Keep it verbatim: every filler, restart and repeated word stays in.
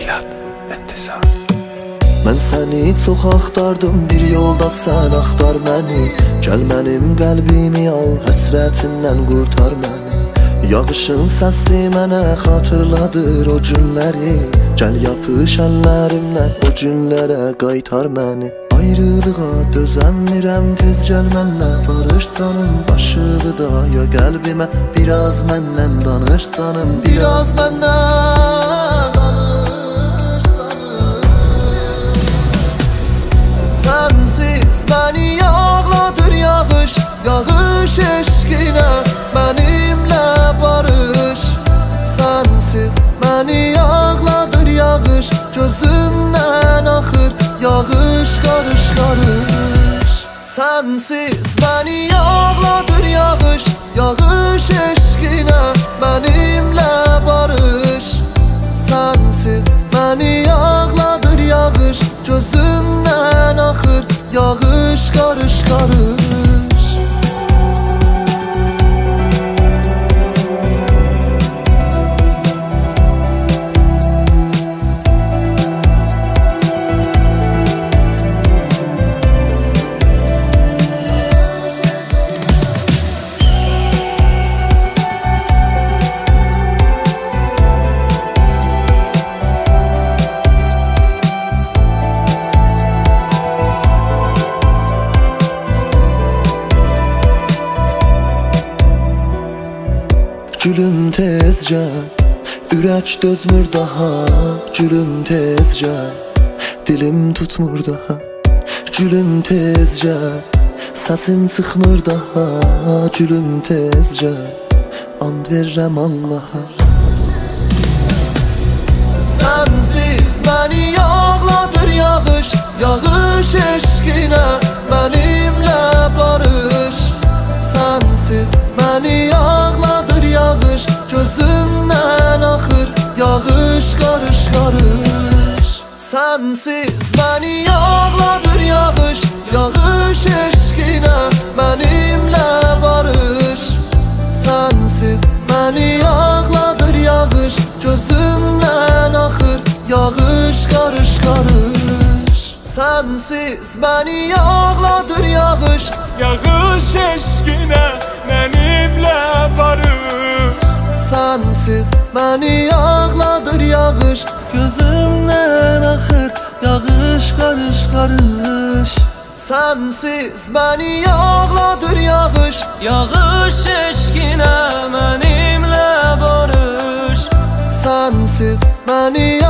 Milad İntizar. Mən səni çox axtardım, bir yolda sən axtar məni. Gəl mənim qəlbimi al, həsrətindən qurtar məni. Yağışın səsi mənə xatırladır o günləri. Gəl yapış əllərimlə o günlərə qaytar məni. Ayrılığa dözəmirəm, tez gəl mənlə barışsanım. Başığı da ya qəlbimə, biraz məndən danışsanım. Biraz məndən danışsanım. Sensiz bəni yağladır yağış, yağış eşqinə mənimlə barış. Sensiz bəni yağladır yağış, gözümdən axır yağış qarış qarış. Sensiz bəni yağladır yağış, yağış eşqinə mənimlə barış. Sensiz bəni yağladır yağış, gözümdən axır yağış qarış qarış. Gülüm tezcə, ürək dözmür daha. Gülüm tezcə, dilim tutmur daha. Gülüm tezcə, səsim çıxmır daha. Gülüm tezcə, and verirəm Allaha. Sensiz bəni yağladır yağış, yağış eşqinə mənimlə barış. Sensiz bəni yağladır yağış, gözümdən axır yağış qarış qarış. Sensiz bəni yağladır yağış, yağış eşqinə mənimlə barış. Sensiz bəni yağladır yağış, gözümdən axır yağış qarış qarış. Sensiz bəni yağladır yağış, yağış eşqinə mənimlə barış. Sensiz bəni yağladır yağış, gözümdən axır yağış qarış qarış. Sensiz bəni yağladır yağış, yağış eşqinə mənimlə barış. Sensiz bəni